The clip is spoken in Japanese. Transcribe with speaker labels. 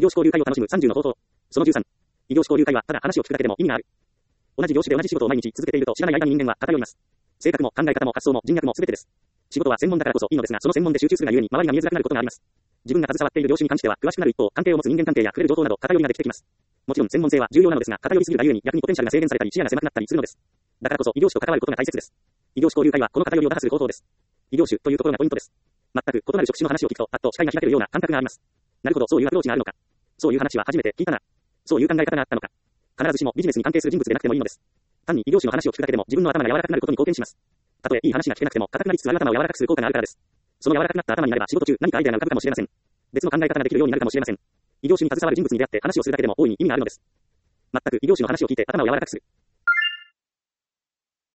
Speaker 1: 業種交流会を楽しむ30の方法。その13。異業種交流会はただ話を聞くだけでも意味がある。同じ業種で同じ仕事を毎日続けていると知らない間に人間は偏ります。性格も考え方も発想も人脈も全てです。仕事は専門だからこそいいのですが、その専門で集中するがゆえに周りが見えづらくなることがあります。自分が携わっている業種に関しては詳しくなる一方、関係を持つ人間関係や触れる情報など偏りができてきます。もちろん専門性は重要なのですが、偏りすぎるがゆえに逆にポテンシャルが制限されたり視野が狭くなったりするのです。だからこそ異業種と関わることが大切です。異業種交流会はこの偏りを打破する方法です。異業種というところがポイントです。全く異なる職種の話を聞くと、あっと視界が開けるような感覚があります。なるほど、そういうアプローチがあるのか。そういう話は初めて聞いたな。そういう考え方があったのか。必ずしもビジネスに関係する人物でなくてもいいのです。単に異業種の話を聞くだけでも自分の頭が柔らかくなることに貢献します。たとえいい話が聞けなくても硬くなりつつある頭を柔らかくする効果があるからです。その柔らかくなった頭になれば仕事中何かアイデアが浮かぶかもしれません。別の考え方ができるようになるかもしれません。異業種に携わる人物に出会って話をするだけでも大いに意味があるのです。全く異業種の話を聞いて頭を柔らかくする。